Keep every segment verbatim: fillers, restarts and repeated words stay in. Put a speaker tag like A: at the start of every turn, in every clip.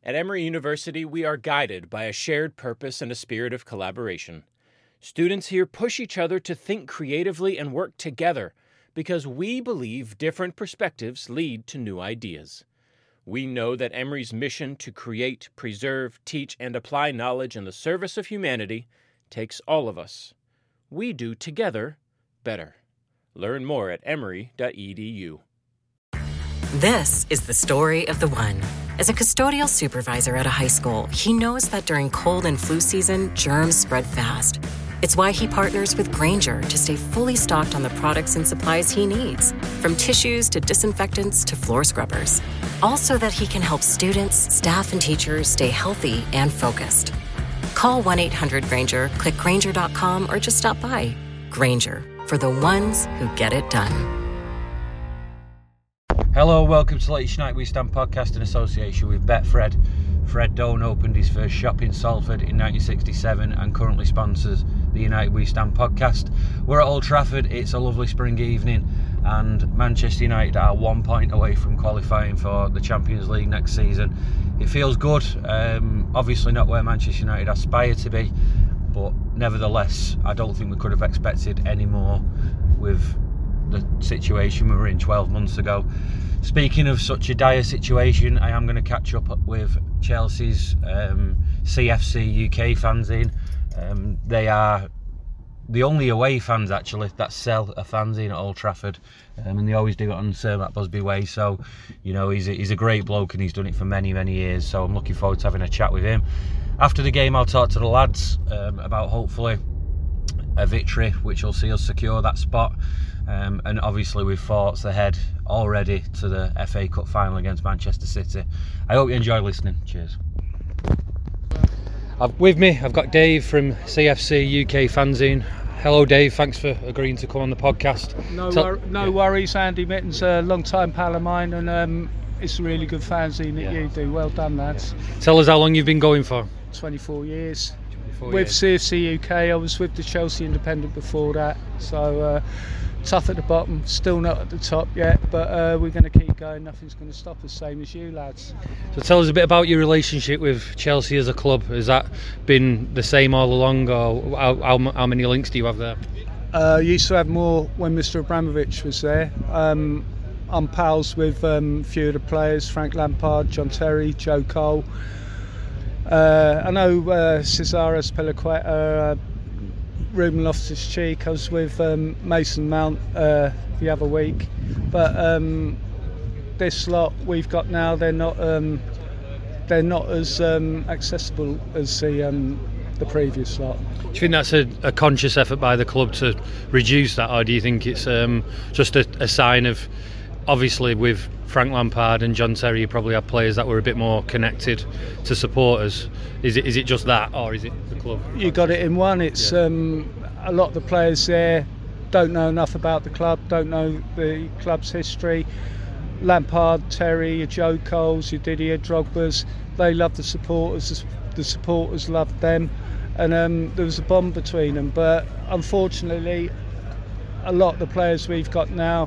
A: At Emory University, we are guided by a shared purpose and a spirit of collaboration. Students here push each other to think creatively and work together because we believe different perspectives lead to new ideas. We know that Emory's mission to create, preserve, teach, and apply knowledge in the service of humanity takes all of us. We do together better. Learn more at emory dot e d u.
B: This is the story of the one. As a custodial supervisor at a high school, he knows that during cold and flu season, germs spread fast. It's why he partners with Grainger to stay fully stocked on the products and supplies he needs, from tissues to disinfectants to floor scrubbers. All so that he can help students, staff, and teachers stay healthy and focused. Call one eight hundred Grainger, click Grainger dot com, or just stop by. Grainger, for the ones who get it done.
C: Hello, welcome to Latest United We Stand podcast in association with Betfred. Fred Doan opened his first shop in Salford in nineteen sixty-seven and currently sponsors the United We Stand podcast. We're at Old Trafford, it's a lovely spring evening, and Manchester United are one point away from qualifying for the Champions League next season. It feels good, um, obviously not where Manchester United aspire to be, but nevertheless, I don't think we could have expected any more with the situation we were in twelve months ago. Speaking of such a dire situation, I am going to catch up with Chelsea's um, C F C U K fanzine. Um, they are the only away fans actually that sell a fanzine at Old Trafford, um, and they always do it on Sir Matt Busby Way. So, you know, he's a, he's a great bloke and he's done it for many, many years. So I'm looking forward to having a chat with him. After the game, I'll talk to the lads um, about hopefully a victory, which will see us secure that spot. Um, and obviously with thoughts ahead already to the F A Cup final against Manchester City. I hope you enjoy listening. Cheers. I've, with me, I've got Dave from C F C U K Fanzine. Hello, Dave. Thanks for agreeing to come on the podcast.
D: No,
C: Tell,
D: wor- no
C: yeah.
D: worries. Andy Mitten's a long-time pal of mine, and um, it's a really good fanzine that
C: Yeah.
D: you do. Well done, lads.
C: Yeah. Tell us how long you've been going for.
D: twenty-four years.
C: twenty-four
D: With
C: years.
D: C F C U K, I was with the Chelsea Independent before that. So uh, tough at the bottom, still not at the top yet, but uh, we're going to keep going. Nothing's going to stop us, same as you lads.
C: So tell us a bit about your relationship with Chelsea as a club. Has that been the same all along, or how, how, how many links do you have there?
D: Uh, used to have more when Mister Abramovich was there. Um, I'm pals with um, a few of the players, Frank Lampard, John Terry, Joe Cole. Uh, I know uh, Cesare Spilicueta, uh, Ruben Loftus-Cheek. I was with um, Mason Mount uh, the other week, but um, this lot we've got now, they're not um, they're not as um, accessible as the um, the previous lot.
C: Do you think that's a, a conscious effort by the club to reduce that, or do you think it's um, just a, a sign of, obviously with Frank Lampard and John Terry, you probably have players that were a bit more connected to supporters. Is it is it just that, or is it the club?
D: You got it in one. It's
C: Yeah.
D: um, a lot of the players there don't know enough about the club, don't know the club's history. Lampard, Terry, your Joe Coles, your Didier Drogba's, they love the supporters, the supporters loved them, and um, there was a bond between them. But unfortunately, a lot of the players we've got now,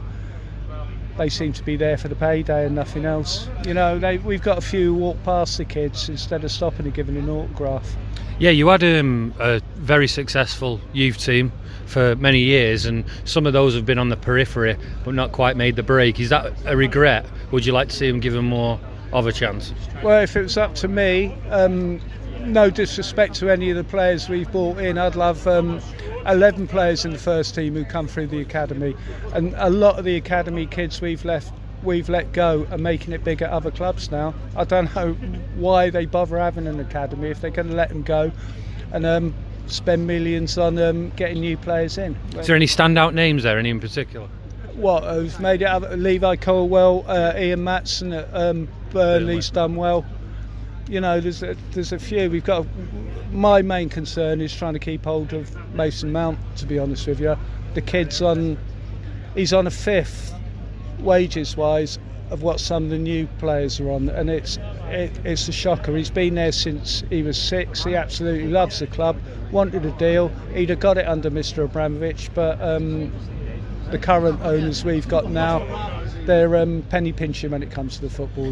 D: they seem to be there for the payday and nothing else. You know, they, we've got a few who walk past the kids instead of stopping and giving an autograph.
C: Yeah, you had um, a very successful youth team for many years, and some of those have been on the periphery but not quite made the break. Is that a regret? Would you like to see them given more of a chance?
D: Well, if it was up to me, um, no disrespect to any of the players we've brought in, I'd love um, eleven players in the first team who come through the academy, and a lot of the academy kids we've left we've let go are making it big at other clubs now. I don't know why they bother having an academy if they're going to let them go and um, spend millions on um, getting new players in.
C: Is there any standout names there, any in particular?
D: What, who've made it up? Levi Colwell, uh, Ian Matson at um, Burnley's done well. You know, there's a, there's a few. We've got. My main concern is trying to keep hold of Mason Mount. To be honest with you, the kid's on. He's on a fifth, wages-wise, of what some of the new players are on, and it's it, it's a shocker. He's been there since he was six. He absolutely loves the club. Wanted a deal. He'd have got it under Mister Abramovich, but um, the current owners we've got now, they're um, penny pinching when it comes to the footballers.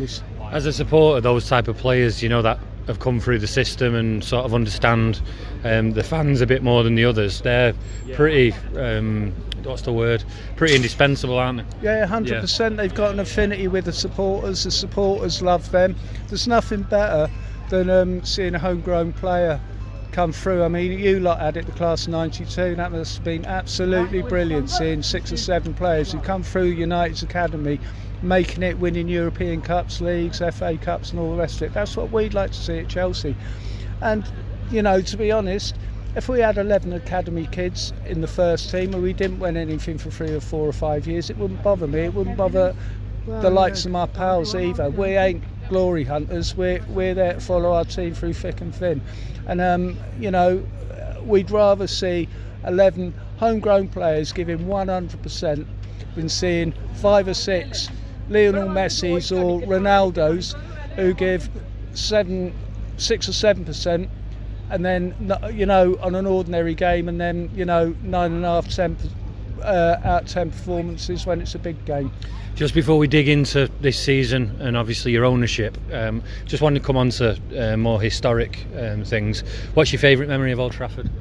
C: As a supporter, those type of players, you know, that have come through the system and sort of understand um, the fans a bit more than the others, they're pretty, um, what's the word, pretty indispensable, aren't they?
D: Yeah, one hundred percent. Yeah. They've got an affinity with the supporters. The supporters love them. There's nothing better than um, seeing a homegrown player come through. I mean, you lot had it, the class of ninety-two. That must have been absolutely brilliant, seeing six or seven players who come through United's academy, making it, winning European Cups, leagues, F A Cups and all the rest of it. That's what we'd like to see at Chelsea. And, you know, to be honest, if we had eleven academy kids in the first team and we didn't win anything for three or four or five years, it wouldn't bother me. It wouldn't bother the likes of my pals either. We ain't glory hunters. We're, we're there to follow our team through thick and thin. And, um, you know, we'd rather see eleven homegrown players giving one hundred percent than seeing five or six Lionel Messi's or Ronaldo's who give seven, six or seven percent, and then, you know, on an ordinary game, and then, you know, nine and a half, ten uh, out of ten performances when it's a big game.
C: Just before we dig into this season and obviously your ownership, um, just wanted to come on to uh, more historic um, things. What's your favourite memory of Old Trafford?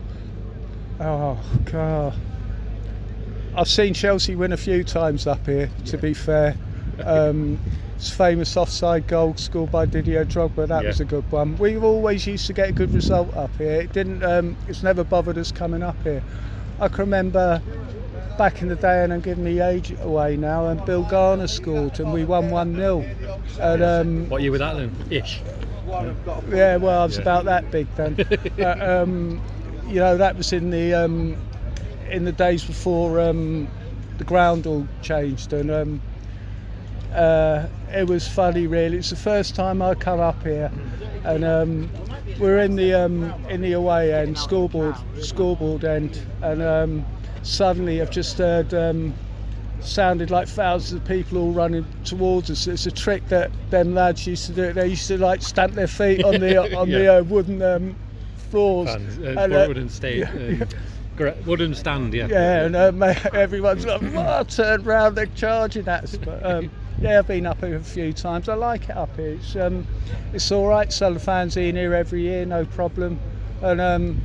D: Oh God, I've seen Chelsea win a few times up here. To be fair. Um, it's famous offside goal scored by Didier Drogba. That yeah. was a good one. We've always used to get a good result up here. It didn't. Um, it's never bothered us coming up here. I can remember back in the day, and I'm giving the age away now, and Bill Garner scored, and we won one nil. And um,
C: what year was that then? Ish.
D: Yeah, well, I was
C: yeah.
D: about that big then. But, um, you know, that was in the um, in the days before um, the ground all changed, and. Um, Uh, it was funny, really. It's the first time I come up here, and um, we're in the um, in the away end, scoreboard scoreboard end, and um, suddenly I've just heard um, sounded like thousands of people all running towards us. It's a trick that them lads used to do. They used to like stamp their feet on the on yeah. the uh, wooden um, floors.
C: Fans, uh, and, uh, wooden state. Yeah. Um, wooden stand, yeah.
D: Yeah, and um, everyone's like, oh, turned round, they're charging at us. But um, yeah, I've been up here a few times. I like it up here. It's um, it's all right. Sell the fans in here every year, no problem. And um,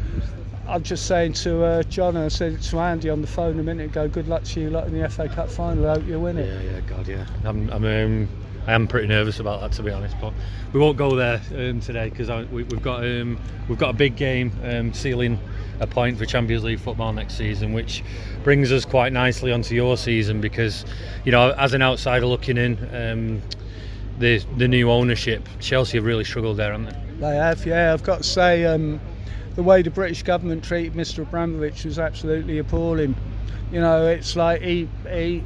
D: I'm just saying to uh, John, and I said to Andy on the phone a minute ago, good luck to you lot in the F A Cup final. I hope you win it.
C: Yeah, yeah, God, yeah. I'm, I'm um, I am pretty nervous about that, to be honest, but we won't go there um, today because we, we've got um, we've got a big game um, sealing a point for Champions League football next season, which brings us quite nicely onto your season because, you know, as an outsider looking in, um, the the new ownership, Chelsea have really struggled there, haven't they?
D: They have, yeah. I've got to say, um, the way the British government treated Mister Abramovich was absolutely appalling. You know, it's like he he.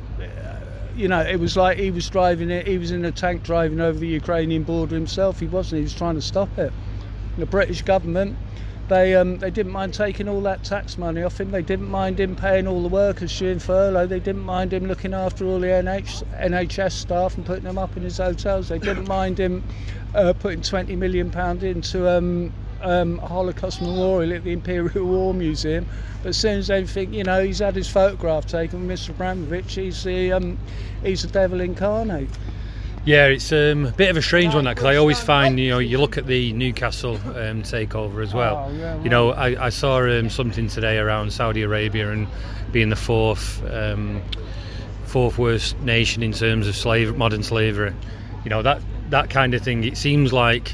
D: You know, it was like he was driving it, he was in a tank driving over the Ukrainian border himself. He wasn't, he was trying to stop it. The British government, they um, they didn't mind taking all that tax money off him. They didn't mind him paying all the workers during furlough. They didn't mind him looking after all the N H S staff and putting them up in his hotels. They didn't mind him uh, putting twenty million pounds into um, um, a Holocaust memorial at the Imperial War Museum. But as soon as anything, you know, he's had his photograph taken with Mister Abramovich, he's the um, he's the devil incarnate.
C: Yeah, it's um, a bit of a strange one, that, because I always find, you know, you look at the Newcastle um, takeover as well.
D: Oh, yeah, right.
C: You know, I, I saw um, something today around Saudi Arabia and being the fourth um, fourth worst nation in terms of slave modern slavery. You know, that that kind of thing. It seems like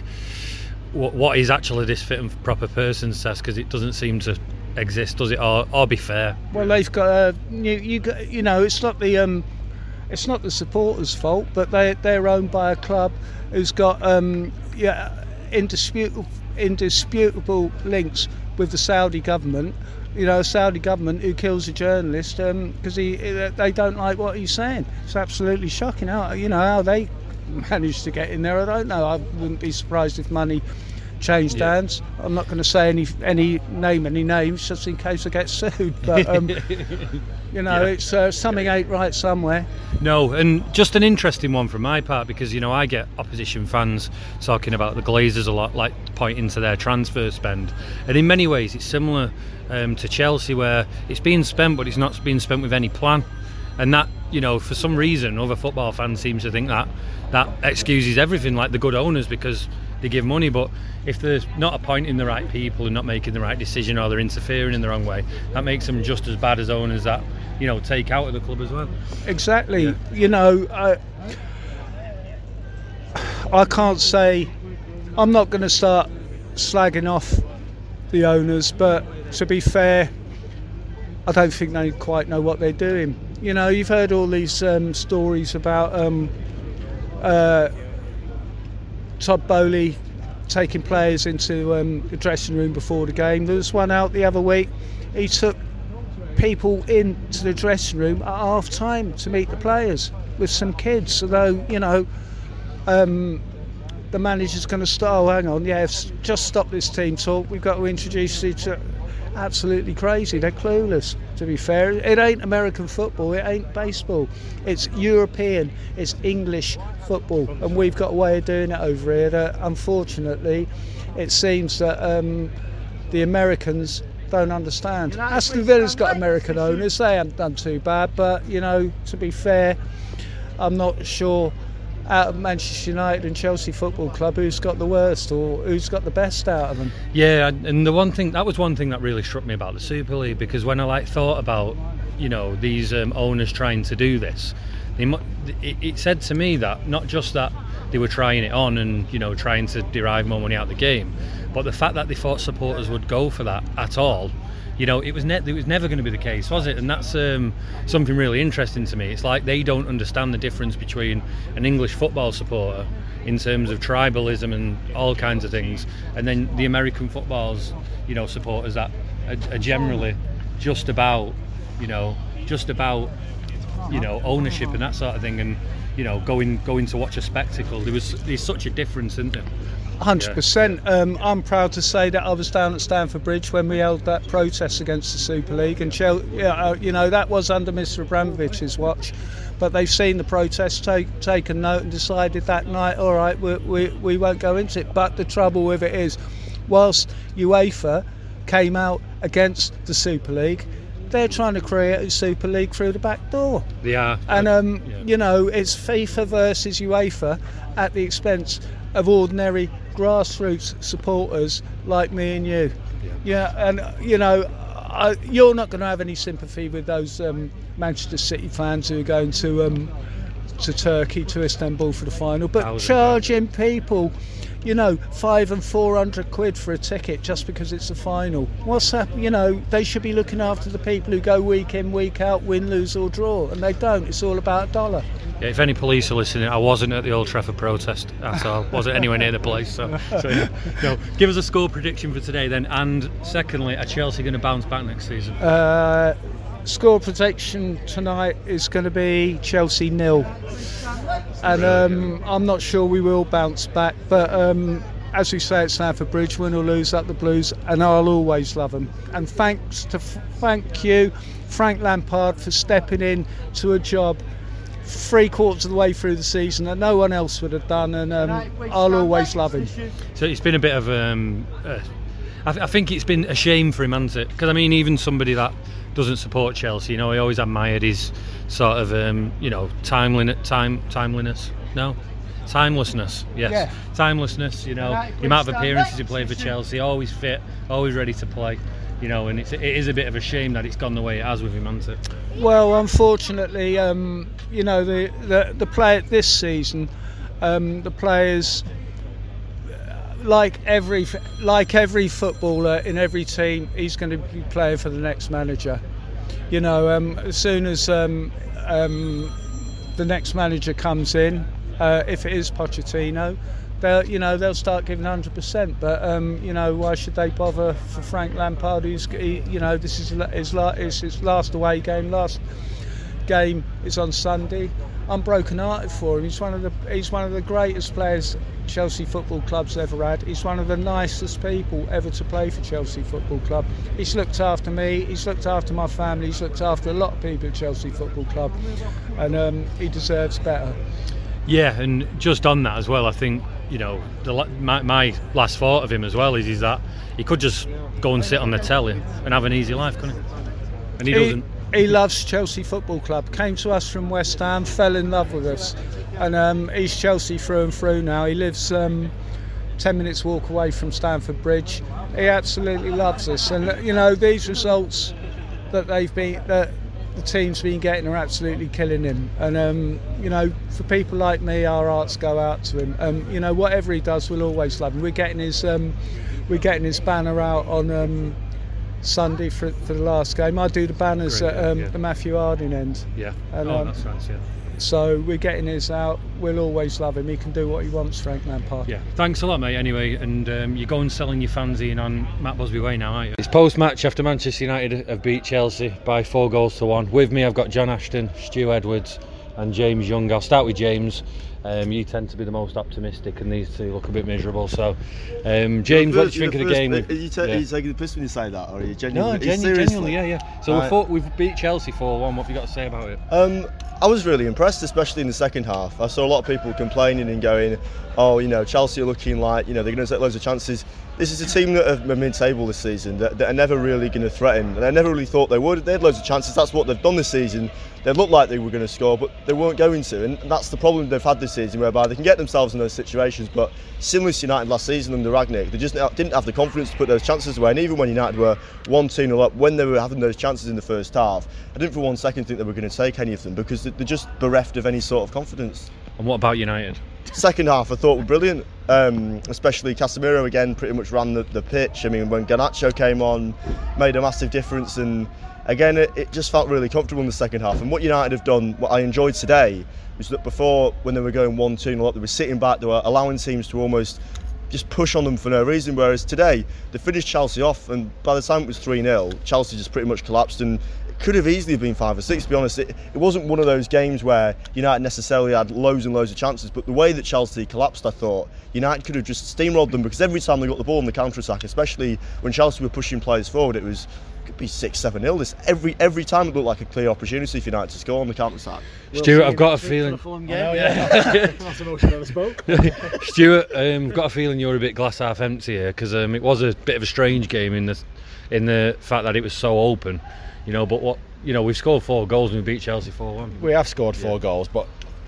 C: what, what is actually this fit and proper person's test, because it doesn't seem to exist, does it? Or, or be fair.
D: Well, they've got uh, you, you got, you know, it's not the um, it's not the supporters' fault, but they they're owned by a club who's got um, yeah, indisputable indisputable links with the Saudi government. You know, a Saudi government who kills a journalist because um, he they don't like what he's saying. It's absolutely shocking. How you know how they managed to get in there, I don't know. I wouldn't be surprised if money changed yeah. hands. I'm not going to say any any name any names just in case I get sued, but um, you know, yeah. it's uh, something ain't right somewhere.
C: No, and just an interesting one from my part, because, you know, I get opposition fans talking about the Glazers a lot, like pointing to their transfer spend, and in many ways it's similar um, to Chelsea, where it's being spent but it's not being spent with any plan. and that, you know, for some reason, other football fans seem to think that that excuses everything, like the good owners, because they give money. But if they're not appointing the right people and not making the right decision, or they're interfering in the wrong way, that makes them just as bad as owners that, you know, take out of the club as well.
D: Exactly.
C: Yeah.
D: You know, I, I can't say, I'm not going to start slagging off the owners, but to be fair, I don't think they quite know what they're doing. You know, you've heard all these um, stories about um, uh, Todd Bowley taking players into um, the dressing room before the game. There was one out the other week. He took people into the dressing room at half time to meet the players with some kids. Although, you know, um, the manager's going to start, oh, hang on, yeah, just stop this team talk. We've got to introduce you to. Absolutely crazy. They're clueless, to be fair. It ain't American football, it ain't baseball. It's European, it's English football, and we've got a way of doing it over here that, unfortunately, it seems that um, the Americans don't understand. Aston Villa's got American owners, they haven't done too bad, but, you know, to be fair, I'm not sure out of Manchester United and Chelsea Football Club who's got the worst or who's got the best out of them.
C: Yeah, and the one thing that was one thing that really struck me about the Super League, because when I like thought about, you know, these um, owners trying to do this, they, it, it said to me that not just that they were trying it on and, you know, trying to derive more money out of the game, but the fact that they thought supporters would go for that at all. You know, it was ne- it was never going to be the case, was it? And that's um, something really interesting to me. It's like they don't understand the difference between an English football supporter in terms of tribalism and all kinds of things, and then the American football's, you know, supporters that are, are generally just about, you know, just about, you know, ownership and that sort of thing, and, you know, going going to watch a spectacle. There was there's such a difference, isn't there?
D: one hundred percent. Um, I'm proud to say that I was down at Stamford Bridge when we held that protest against the Super League, and Chelsea, you know, that was under Mister Abramovich's watch, but they've seen the protest, take, taken note and decided that night, all right, we, we, we won't go into it. But the trouble with it is, whilst UEFA came out against the Super League, they're trying to create a Super League through the back door.
C: Yeah.
D: And, um,
C: yeah.
D: you know, it's FIFA versus UEFA at the expense of ordinary grassroots supporters like me and you.
C: Yeah,
D: yeah and, you know, I, you're not going to have any sympathy with those um, Manchester City fans who are going to um, to Turkey, to Istanbul for the final, but
C: Thousand
D: charging people, you know, five and four hundred quid for a ticket just because it's a final. What's that? You know, they should be looking after the people who go week in, week out, win, lose or draw, and they don't. It's all about a dollar.
C: Yeah, if any police are listening, I wasn't at the Old Trafford protest at all. Wasn't anywhere near the place. So, so yeah. No, give us a score prediction for today then, and secondly, are Chelsea going to bounce back next season?
D: Uh, score prediction tonight is going to be Chelsea nil. And um, I'm not sure we will bounce back, but um, as we say at Stamford Bridge, win or lose, up the Blues, and I'll always love them. And thanks to thank you, Frank Lampard, for stepping in to a job three quarters of the way through the season that no one else would have done, and um, I'll always love him.
C: So it's been a bit of um, uh, I, th- I think it's been a shame for him, hasn't it? Because I mean, even somebody that doesn't support Chelsea, you know, he always admired his sort of um, you know, timeliness, time timeliness no timelessness yes
D: yeah.
C: timelessness, you know, the amount of appearances he played for Chelsea, always fit, always ready to play, you know, and it's, it is a bit of a shame that it's gone the way it has with him, hasn't it?
D: Well, unfortunately, um, you know, the, the, the player this season, um, the players, like every like every footballer in every team, he's going to be playing for the next manager. You know, um, as soon as um, um, the next manager comes in, uh, if it is Pochettino, they'll, you know, they'll start giving one hundred percent. But um, you know, why should they bother for Frank Lampard? Who's, he, you know, this is his, his, his last away game. Last game is on Sunday. I'm broken-hearted for him. He's one of the he's one of the greatest players Chelsea Football Club's ever had. He's one of the nicest people ever to play for Chelsea Football Club. He's looked after me. He's looked after my family. He's looked after a lot of people at Chelsea Football Club, and um, he deserves better.
C: Yeah, and just on that as well, I think, you know, the, my, my last thought of him as well is, is that he could just go and sit on the telly and have an easy life, couldn't he? And he, he doesn't.
D: he loves Chelsea Football Club. Came to us from West Ham, fell in love with us, and um, he's Chelsea through and through now. He lives um, ten minutes walk away from Stamford Bridge. He absolutely loves us, and you know these results that they've been that the team's been getting are absolutely killing him. And um, you know, for people like me, our hearts go out to him. Um, you know, whatever he does, we'll always love him. We're getting his um, we're getting his banner out on um, Sunday for, for the last game. I do the banners
C: Great,
D: at um,
C: yeah.
D: the Matthew Harding end.
C: Yeah.
D: And,
C: oh,
D: um,
C: that's nice. Yeah.
D: So we're getting his out. We'll always love him. He can do what he wants, Frank Lampard.
C: Yeah, thanks a lot, mate. Anyway, and um, you're going selling your fanzine on Matt Busby Way now, aren't you? It's post-match after Manchester United have beat Chelsea by four goals to one. With me, I've got John Ashton, Stu Edwards, and James Young. I'll start with James. Um, you tend to be the most optimistic, and these two look a bit miserable. So, um, James, what do you think of the game?
E: Are you, ta-
C: yeah.
E: are you taking the piss when you say that, or are you genuinely?
C: No, genu- genuinely, yeah, yeah. So
E: Right.
C: we thought we've beat Chelsea four one. What have you got to say about it?
E: Um, I was really impressed, especially in the second half. I saw a lot of people complaining and going, "Oh, you know, Chelsea are looking like you know they're going to take loads of chances." This is a team that have been mid-table this season that, that are never really going to threaten, and I never really thought they would. They had loads of chances. That's what they've done this season. They looked like they were going to score, but they weren't going to, and that's the problem they've had this season, whereby they can get themselves in those situations. But similar to United last season under Rangnick, they just didn't have the confidence to put those chances away. And even when United were one two nil up, when they were having those chances in the first half, I didn't for one second think they were going to take any of them because they're just bereft of any sort of confidence.
C: And what about United?
E: Second half I thought were brilliant, um, especially Casemiro again pretty much ran the, the pitch. I mean, when Garnacho came on, made a massive difference, and again it, it just felt really comfortable in the second half. And what United have done, what I enjoyed today, was that before, when they were going one two nil up, they were sitting back, they were allowing teams to almost just push on them for no reason, whereas today they finished Chelsea off, and by the time it was three nil, Chelsea just pretty much collapsed, and it could have easily been five or six, to be honest. It, it wasn't one of those games where United necessarily had loads and loads of chances, but the way that Chelsea collapsed, I thought United could have just steamrolled them, because every time they got the ball in the counter-attack, especially when Chelsea were pushing players forward, it was could be six, seven nil. This every every time it looked like a clear opportunity for United to score on the counter-attack.
C: Stuart, I've got a feeling.
F: That's emotional I spoke.
C: Stuart, um, got a feeling you're a bit glass half empty here, because um, it was a bit of a strange game in the in the fact that it was so open, you know. But what you know, we've scored four goals and we beat Chelsea four one.
F: We have scored four yeah. goals, but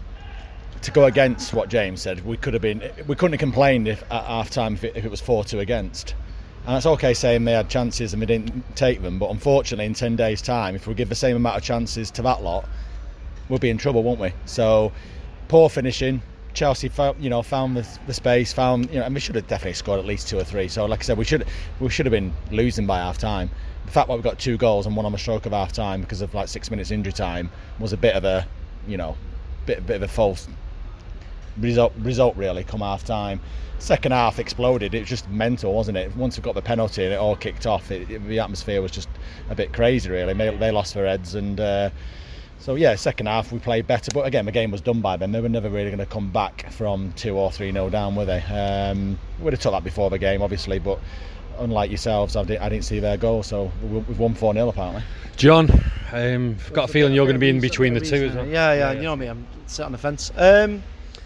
F: to go against what James said, we could have been, we couldn't have complained if at half time if it, if it was four two against. And it's okay saying they had chances and we didn't take them, but unfortunately in ten days' time, if we give the same amount of chances to that lot, we'll be in trouble, won't we? So poor finishing. Chelsea found, you know, found the, the space, found, you know, and we should have definitely scored at least two or three. So like I said, we should we should have been losing by half time. The fact that we got two goals and one on the stroke of half time because of like six minutes injury time was a bit of a, you know, bit bit of a false result result really come half time. Second half exploded. It was just mental, wasn't it? Once we got the penalty and it all kicked off, it, it, the atmosphere was just a bit crazy really. They, they lost their heads, and uh, so yeah, second half we played better, but again the game was done by them. They were never really going to come back from two or three nil down, were they? Um, we'd have took that before the game obviously, but unlike yourselves, I didn't, I didn't see their goal, so we've won four nil apparently.
C: John, um, I've got a feeling you're going to be in between the two as well.
G: Yeah, yeah, you know me, I'm sitting on the fence. Um,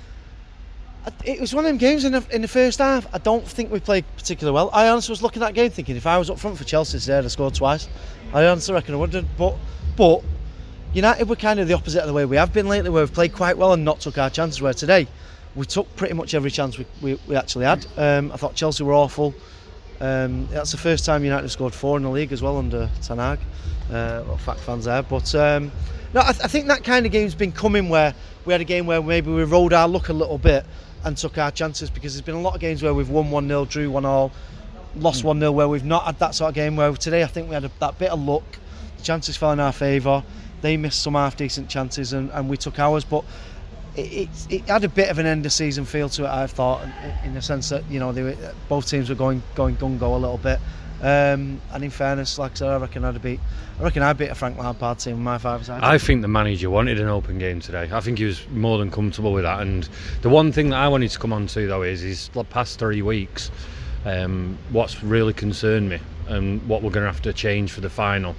G: it was one of them games in the, in the first half. I don't think we played particularly well. I honestly was looking at that game thinking if I was up front for Chelsea today I'd have scored twice. I honestly reckon I would have, but, but United were kind of the opposite of the way we have been lately, where we've played quite well and not took our chances, where today we took pretty much every chance we, we, we actually had. Um, I thought Chelsea were awful. Um, that's the first time United have scored four in the league as well under Ten Hag. Uh, well, fact fans there, but um, no, I, th- I think that kind of game's been coming where we had a game where maybe we rode our luck a little bit and took our chances, because there's been a lot of games where we've won one nil, drew one all, lost one nil, where we've not had that sort of game, where today I think we had a, that bit of luck, the chances fell in our favour, they missed some half decent chances and, and we took ours, but it, it, it had a bit of an end of season feel to it, I thought, in the sense that, you know, they were, both teams were going going gung-go a little bit. Um, and in fairness, like I said, I reckon I'd beat I reckon I'd beat a Frank Lampard team with my five side.
C: I think the manager wanted an open game today. I think he was more than comfortable with that. And the one thing that I wanted to come on to though is is the past three weeks, um, what's really concerned me and what we're going to have to change for the final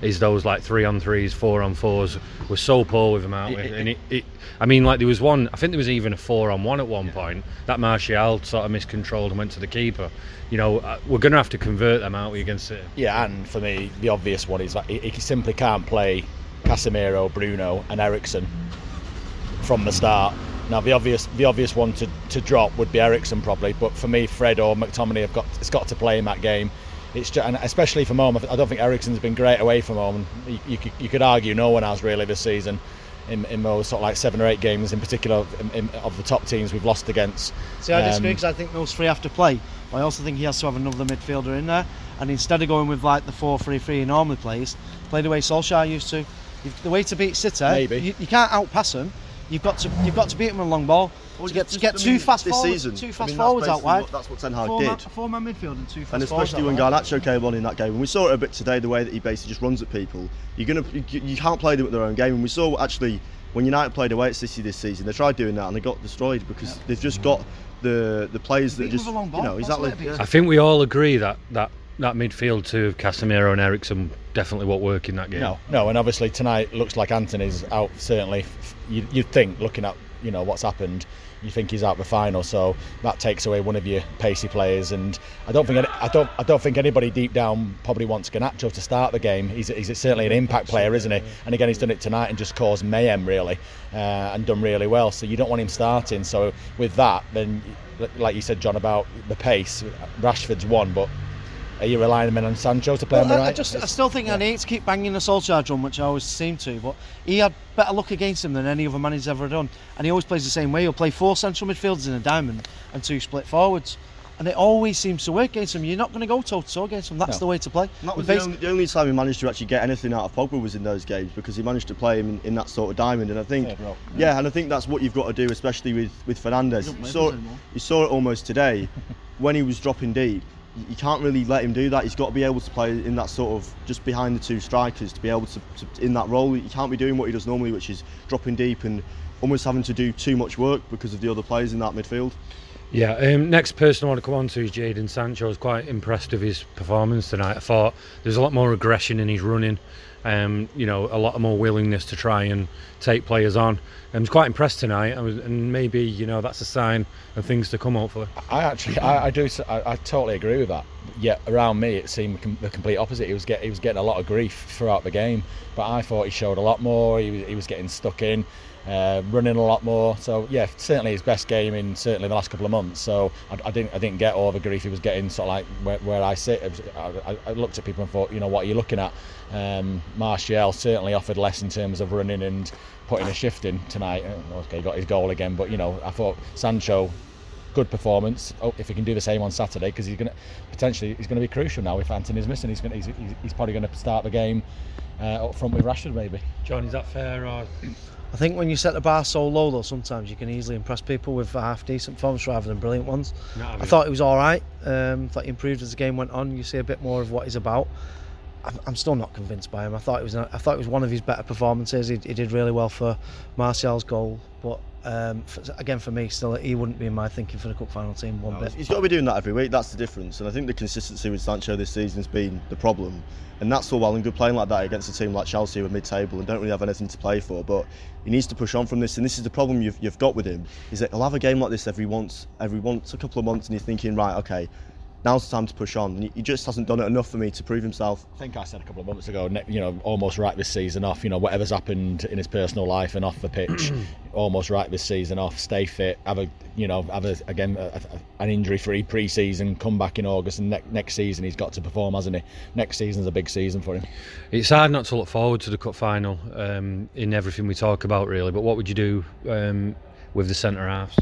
C: is those like three on threes, four on fours. We're so poor with them, aren't we? And it, it, I mean, like there was one. I think there was even a four on one at one point that Martial sort of miscontrolled and went to the keeper. You know, we're going to have to convert them, aren't we, against it?
F: Yeah, and for me, the obvious one is that he, he simply can't play Casemiro, Bruno, and Eriksen from the start. Now, the obvious the obvious one to, to drop would be Eriksen probably, but for me, Fred or McTominay have got it's got to play in that game. It's just, and especially from home, I don't think Eriksen's been great away from home. You, you, could, you could argue no one has really this season in, in those sort of like seven or eight games in particular in, in, of the top teams we've lost against.
G: See, I disagree because um, I think those three have to play. But I also think he has to have another midfielder in there, and instead of going with like the four three three he normally plays, play the way Solskjaer used to. You've, the way to beat City,
F: Maybe.
G: You, you can't outpass them. You've got to you've got to beat them on a long ball.
E: Well,
G: to get
E: just,
G: to get
E: I
G: two
E: mean,
G: fast
E: this
G: forwards,
E: season,
G: two fast
E: I mean,
G: forwards out wide.
E: What, that's what Ten Hag
G: four
E: did.
G: Man, four man midfield and two fast
E: and
G: forwards.
E: especially when Garnacho came on in that game, and we saw it a bit today, the way that he basically just runs at people. You're gonna you, you can't play them at their own game, and we saw actually when United played away at City this season, they tried doing that and they got destroyed because yeah. they've just got the the players that just you know exactly.
C: I think we all agree that that. That midfield two of Casemiro and Eriksen definitely won't work in that game.
F: No, no, and obviously tonight looks like Anthony's out. Certainly, you, you'd think looking at you know what's happened, you think he's out the final. So that takes away one of your pacey players, and I don't think I don't I don't think anybody deep down probably wants Garnacho to start the game. He's he's certainly an impact player, isn't he? And again, he's done it tonight and just caused mayhem really, uh, and done really well. So you don't want him starting. So with that, then like you said, John, about the pace, Rashford's one, but. Are you relying on Sancho to play
G: well,
F: on the right?
G: I, just, I still think yeah. I need to keep banging the Solskjaer drum, which I always seem to, but he had better luck against him than any other man he's ever done. And he always plays the same way. He'll play four central midfielders in a diamond and two split forwards. And it always seems to work against him. You're not going to go toe-to-toe against him. That's no. the way to play.
E: And that was the only, the only time he managed to actually get anything out of Pogba was in those games because he managed to play him in, in that sort of diamond. And I think, yeah, yeah. yeah, and I think that's what you've got to do, especially with, with Fernandes. You saw, you saw it almost today when he was dropping deep. You can't really let him do that. He's got to be able to play in that sort of just behind the two strikers to be able to, to in that role. He can't be doing what he does normally, which is dropping deep and almost having to do too much work because of the other players in that midfield.
C: Yeah, um, next person I want to come on to is Jadon Sancho. I was quite impressed with his performance tonight. I thought there's a lot more aggression in his running, um, you know, a lot more willingness to try and take players on. I was quite impressed tonight, I was, and maybe, you know, that's a sign of things to come, hopefully.
F: I actually, I, I do, I, I totally agree with that. Yet around me, it seemed the complete opposite. He was get, he was getting a lot of grief throughout the game, but I thought he showed a lot more. He was, he was getting stuck in. Uh, running a lot more, so yeah, certainly his best game in certainly the last couple of months. So I, I didn't, I didn't get all the grief he was getting. Sort of like where, where I sit, I, was, I, I looked at people and thought, you know, what are you looking at? Um, Martial certainly offered less in terms of running and putting a shift in tonight. Okay, he got his goal again, but you know, I thought Sancho, good performance. Oh, if he can do the same on Saturday, because he's going to potentially he's going to be crucial now if Anthony's missing. He's going to, he's, he's probably going to start the game uh, up front with Rashford maybe.
C: John, is that fair or?
G: I think when you set the bar so low, though, sometimes you can easily impress people with half decent forms rather than brilliant ones. No, I, mean, I thought he was all right. Um, thought he improved as the game went on. You see a bit more of what he's about. I'm, I'm still not convinced by him. I thought it was. A, I thought it was one of his better performances. He, he did really well for Martial's goal, but um, for, again, for me, still he wouldn't be in my thinking for the cup final team one
E: no,
G: bit.
E: He's got to be doing that every week. That's the difference. And I think the consistency with Sancho this season has been the problem. And that's all well and good playing like that against a team like Chelsea who are mid-table and don't really have anything to play for. But he needs to push on from this. And this is the problem you've, you've got with him, is that he'll have a game like this every once, every once a couple of months, and you're thinking, right, okay, now's the time to push on. And he just hasn't done it enough for me to prove himself.
F: I think I said a couple of months ago, you know, almost right this season off. You know, whatever's happened in his personal life and off the pitch, almost right this season off. Stay fit, have a, you know, have a, again a, a, an injury-free pre-season. Come back in August, and ne- next season he's got to perform, hasn't he? Next season's a big season for him.
C: It's hard not to look forward to the cup final um, in everything we talk about, really. But what would you do um, with the centre halves?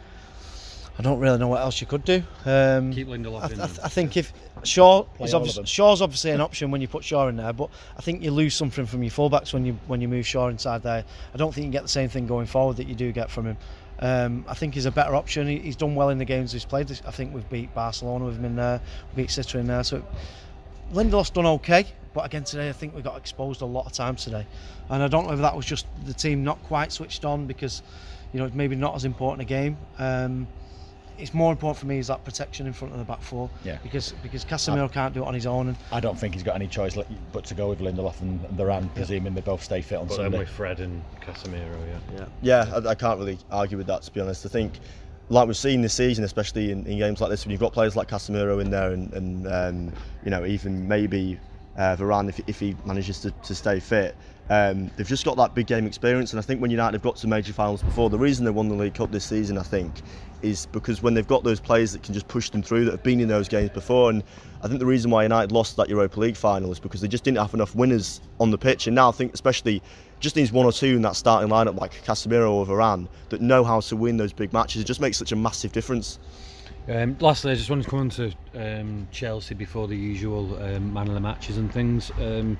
G: I don't really know what else you could do. Um,
C: Keep Lindelof
G: I,
C: in.
G: I, I think if Shaw is
F: all
G: obviously, Shaw's obviously an option when you put Shaw in there, but I think you lose something from your fullbacks when you when you move Shaw inside there. I don't think you get the same thing going forward that you do get from him. Um, I think he's a better option. He, he's done well in the games he's played. I think we've beat Barcelona with him in there, we beat City in there. So Lindelof's done okay, but again today I think we got exposed a lot of times today, and I don't know if that was just the team not quite switched on because, you know, it's maybe not as important a game. Um, it's more important for me is that protection in front of the back four.
F: Yeah.
G: Because because Casemiro I, can't do it on his own. And
F: I don't think he's got any choice but to go with Lindelof and Varane, yeah. presuming they both stay fit on
C: but
F: Sunday.
C: Then with Fred and Casemiro, yeah.
E: Yeah, yeah I, I can't really argue with that, to be honest. I think, like we've seen this season, especially in, in games like this, when you've got players like Casemiro in there and, and um, you know, even maybe uh, Varane, if, if he manages to, to stay fit, um, they've just got that big game experience. And I think when United have got to major finals before, the reason they won the League Cup this season, I think, is because when they've got those players that can just push them through, that have been in those games before. And I think the reason why United lost that Europa League final is because they just didn't have enough winners on the pitch. And now I think especially just needs one or two in that starting lineup like Casemiro or Varane that know how to win those big matches. It just makes such a massive difference.
C: Um, lastly, I just wanted to come on to um, Chelsea before the usual um, man of the matches and things. Um,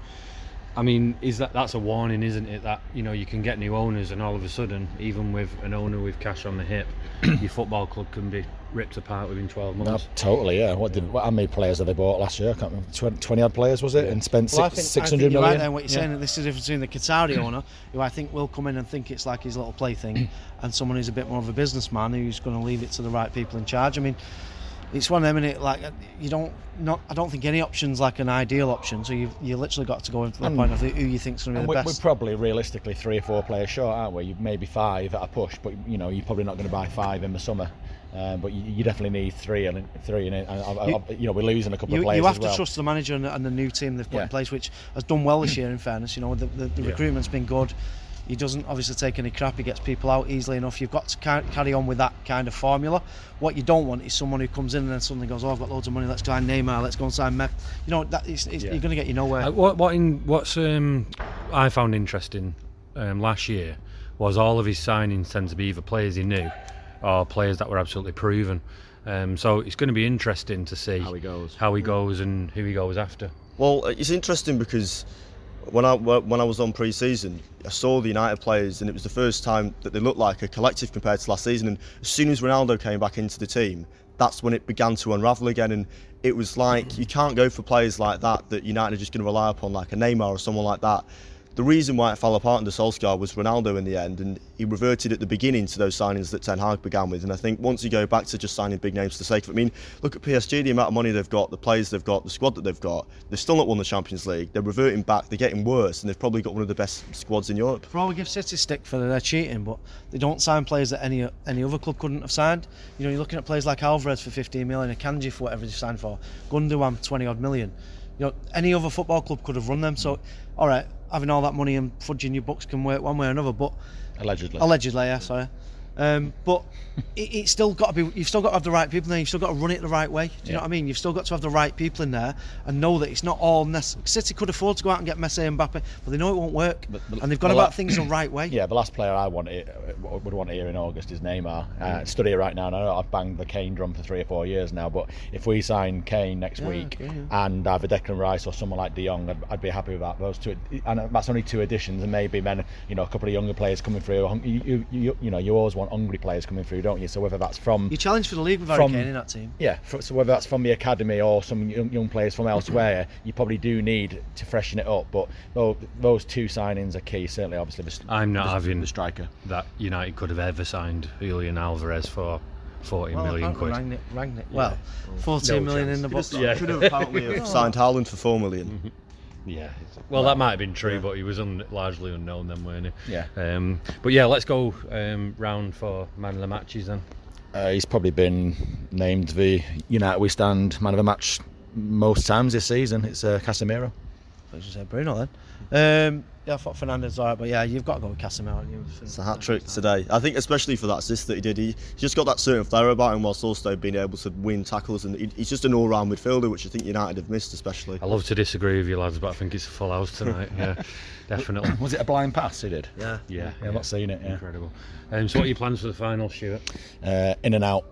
C: I mean, is that that's a warning, isn't it? That, you know, you can get new owners and all of a sudden, even with an owner with cash on the hip, your football club can be ripped apart within twelve months.
F: No, totally, yeah. What did what, how many players have they bought last year? I can't remember. twenty odd players was it? Yeah. And spent
G: well,
F: six,
G: I think,
F: six
G: I
F: hundred
G: think you're
F: million.
G: right there, what you're saying, that this is the difference between the Qatari owner, who I think will come in and think it's like his little plaything, and someone who's a bit more of a businessman who's going to leave it to the right people in charge. I mean, it's one of them, and it like you don't not. I don't think any option's like an ideal option. So you you literally got to go in for the
F: and,
G: point of who you think's going to be the
F: we,
G: best.
F: We're probably realistically three or four players short, aren't we? Maybe five at a push, but you know you're probably not going to buy five in the summer. Uh, but you, you definitely need three, and three, and, and, and you, you know we're losing a couple
G: you,
F: of players.
G: You have
F: as well.
G: to trust the manager and, and the new team they've put
F: yeah.
G: in place, which has done well this year. In fairness, you know the, the, the
C: yeah.
G: recruitment's been good. He doesn't obviously take any crap. He gets people out easily enough. You've got to carry on with that kind of formula. What you don't want is someone who comes in and then suddenly goes, "Oh, I've got loads of money. Let's go and Neymar. Let's go and sign Mep." You know that it's, it's, yeah. you're going to get you nowhere.
C: Uh, what what in what's um, I found interesting um, last year was all of his signings tend to be either players he knew or players that were absolutely proven. Um, so it's going to be interesting to see
F: how he goes,
C: how he goes, and who he goes after.
E: Well, it's interesting because when I when I was on pre-season, I saw the United players, and it was the first time that they looked like a collective compared to last season. And as soon as Ronaldo came back into the team, that's when it began to unravel again. And it was like you can't go for players like that that United are just going to rely upon, like a Neymar or someone like that. The reason why it fell apart under Solskjaer was Ronaldo in the end, and he reverted at the beginning to those signings that Ten Hag began with. And I think once you go back to just signing big names for the sake of it, I mean, look at P S G, the amount of money they've got, the players they've got, the squad that they've got. They've still not won the Champions League. They're reverting back. They're getting worse, and they've probably got one of the best squads in Europe.
G: For all we give City stick for their cheating, but they don't sign players that any any other club couldn't have signed. You know, you're looking at players like Alvarez for fifteen million, Akanji for whatever they signed for, Gundogan twenty odd million. You know, any other football club could have run them. So, all right, having all that money and fudging your books can work one way or another, but
F: allegedly,
G: allegedly, yeah, sorry. Um, but it, it's still got to be. You've still got to have the right people in there. You've still got to run it the right way. Do you
F: yeah.
G: know what I mean? You've still got to have the right people in there and know that it's not all necessary. City could afford to go out and get Messi and Mbappe, but they know it won't work, but, but, and they've got about la- things the right way.
F: Yeah, the last player I want to, would want to hear in August is Neymar. Uh, stood here right now, and I know I've banged the Kane drum for three or four years now, but if we sign Kane next
G: yeah,
F: week
G: okay, yeah.
F: and either Declan Rice or someone like De Jong, I'd, I'd be happy with that. Those two, and that's only two additions, and maybe then you know a couple of younger players coming through. You you, you, you know you always want hungry players coming through, don't you? So whether that's from
G: you challenge for the league with Harry Kane in that team,
F: yeah. For, so whether that's from the academy or some young, young players from elsewhere, you probably do need to freshen it up. But those, those two signings are key. Certainly, obviously, the,
C: I'm not
F: the,
C: having
F: the striker
C: that United could have ever signed Julian Alvarez for forty
G: well,
C: million quid.
G: Rangnick, Rangnick. Well, yeah. fourteen no million chance. in the box.
E: Yeah, should have apparently have signed Haaland for four million.
C: Yeah, well, that might have been true, yeah. but he was un- largely unknown then, weren't he?
F: Yeah.
C: Um, but yeah, let's go um, round for man of the matches then.
F: Uh, he's probably been named the United We Stand man of the match most times this season. It's uh, Casemiro.
G: I should say Bruno then. Um, yeah, I thought Fernandes was alright, but yeah, you've got to go with Casemiro.
E: It's a hat trick today. I think especially for that assist that he did, he, he's just got that certain flair about him whilst also being able to win tackles, and he, he's just an all-round midfielder, which I think United have missed especially.
C: I love to disagree with you lads, but I think it's a full house tonight. Yeah, definitely.
F: Was it a blind pass he did?
G: Yeah.
C: Yeah,
F: yeah,
C: yeah.
F: I've not seen it. Yeah.
C: Incredible. Um, so what are your plans for the final, Stuart?
F: Uh, in and out.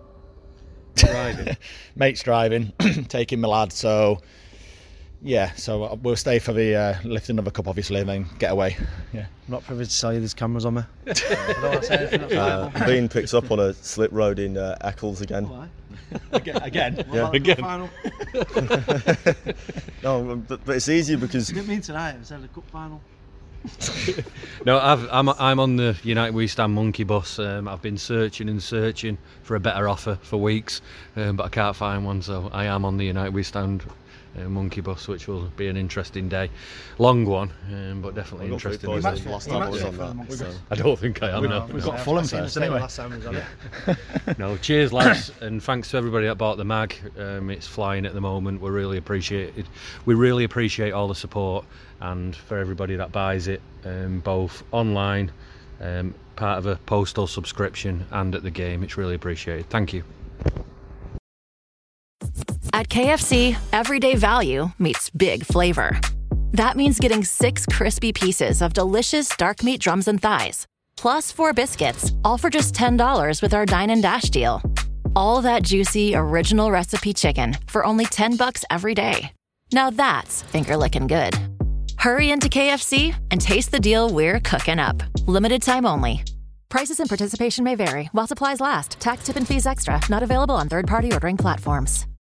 C: Driving.
F: Mate's driving, taking my lad, so yeah, so we'll stay for the uh, lifting of a cup obviously and then get away. Yeah.
G: I'm not privileged to tell you there's cameras on me. I don't want to say anything.
E: Uh, being picked up on a slip road in uh, Eccles again.
G: Why?
F: again, again.
E: Yeah.
G: Again.
E: No, but, but it's easier because
G: I didn't mean tonight, I said the cup final.
C: No, I've, I'm I'm on the United We Stand monkey bus. Um, I've been searching and searching for a better offer for weeks, um, but I can't find one. So I am on the United We Stand uh, monkey bus, which will be an interesting day, long one, um, but definitely interesting.
E: Last time I was on that, so.
C: I don't think I am.
F: We've,
C: no.
F: we've got Fulham first anyway.
C: No, cheers, lads, and thanks to everybody that bought the mag. Um, it's flying at the moment. We really appreciate it. We really appreciate all the support, and for everybody that buys it, um, both online, um, part of a postal subscription, and at the game. It's really appreciated. Thank you.
H: At K F C, everyday value meets big flavor. That means getting six crispy pieces of delicious dark meat drums and thighs, plus four biscuits, all for just ten dollars with our Dine and Dash deal. All that juicy, original recipe chicken for only ten bucks every day. Now that's finger-licking good. Hurry into K F C and taste the deal we're cooking up. Limited time only. Prices and participation may vary while supplies last. Tax, tip, and fees extra. Not available on third-party ordering platforms.